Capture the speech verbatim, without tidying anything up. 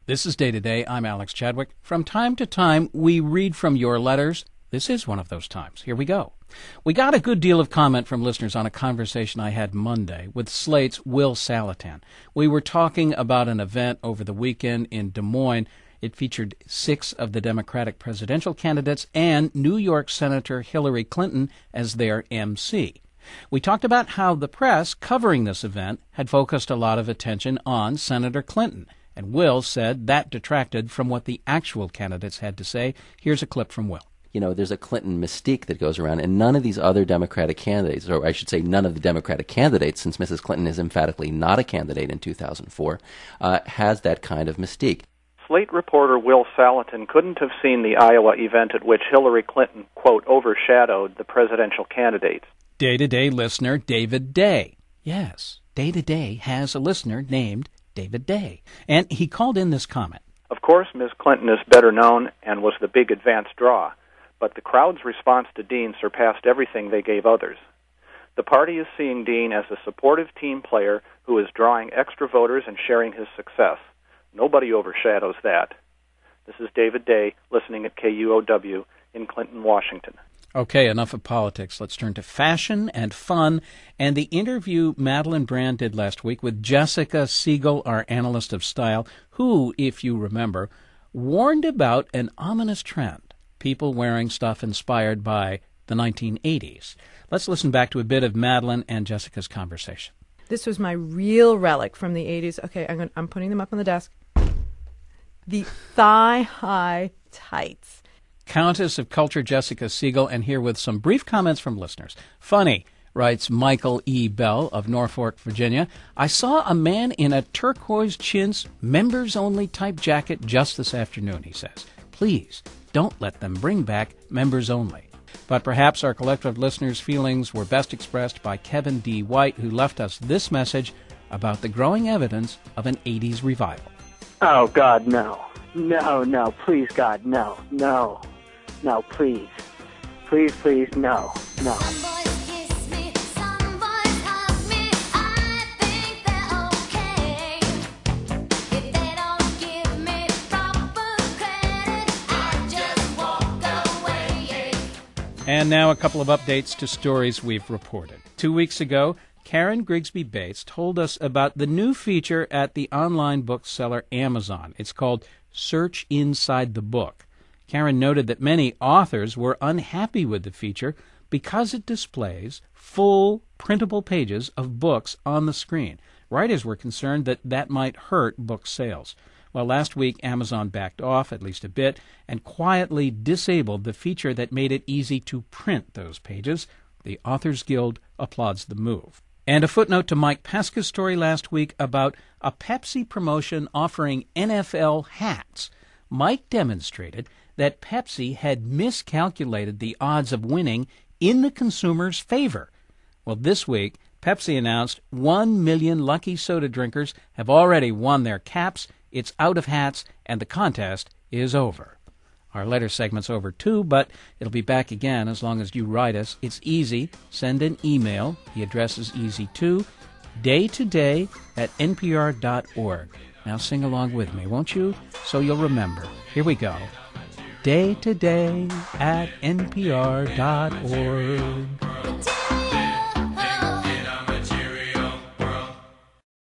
This is Day to Day. I'm Alex Chadwick. From time to time, we read from your letters. This is one of those times. Here we go. We got a good deal of comment from listeners on a conversation I had Monday with Slate's Will Saletan. We were talking about an event over the weekend in Des Moines. It featured six of the Democratic presidential candidates and New York Senator Hillary Clinton as their M C. We talked about how the press covering this event had focused a lot of attention on Senator Clinton. And Will said that detracted from what the actual candidates had to say. Here's a clip from Will. You know, there's a Clinton mystique that goes around, and none of these other Democratic candidates, or I should say none of the Democratic candidates, since Missus Clinton is emphatically not a candidate in two thousand four, uh, has that kind of mystique. Slate reporter Will Saletan couldn't have seen the Iowa event at which Hillary Clinton, quote, overshadowed the presidential candidates. Day-to-day listener David Day. Yes, Day-to-Day has a listener named David Day, and he called in this comment. Of course, Miz Clinton is better known and was the big advance draw, but the crowd's response to Dean surpassed everything they gave others. The party is seeing Dean as a supportive team player who is drawing extra voters and sharing his success. Nobody overshadows that. This is David Day, listening at K U O W in Clinton, Washington. Okay, enough of politics. Let's turn to fashion and fun and the interview Madeline Brand did last week with Jessica Siegel, our analyst of style, who, if you remember, warned about an ominous trend, people wearing stuff inspired by the nineteen eighties. Let's listen back to a bit of Madeline and Jessica's conversation. This was my real relic from the eighties. Okay, I'm, gonna, I'm putting them up on the desk. The thigh-high tights. Countess of Culture Jessica Siegel, and here with some brief comments from listeners. Funny, writes Michael E. Bell of Norfolk, Virginia. I saw a man in a turquoise chintz, members-only type jacket just this afternoon, he says. Please, don't let them bring back members only. But perhaps our collective listeners' feelings were best expressed by Kevin D. White, who left us this message about the growing evidence of an eighties revival. Oh, God, no. No, no, please, God, no, no. No, please. Please, please, no, no. Some boys kiss me, some boys hug me. I think they're okay. If they don't give me proper credit, I just walk away. And now a couple of updates to stories we've reported. Two weeks ago, Karen Grigsby Bates told us about the new feature at the online bookseller Amazon. It's called Search Inside the Book. Karen noted that many authors were unhappy with the feature because it displays full printable pages of books on the screen. Writers were concerned that that might hurt book sales. Well, last week Amazon backed off, at least a bit, and quietly disabled the feature that made it easy to print those pages. The Authors Guild applauds the move. And a footnote to Mike Pesca's story last week about a Pepsi promotion offering N F L hats. Mike demonstrated that Pepsi had miscalculated the odds of winning in the consumer's favor. Well, this week, Pepsi announced one million lucky soda drinkers have already won their caps. It's out of hats, and the contest is over. Our letter segment's over, too, but it'll be back again as long as you write us. It's easy. Send an email. The address is easy, too. Day-to-day at n p r dot org. Now sing along with me, won't you? So you'll remember. Here we go. Day to day at n p r dot org.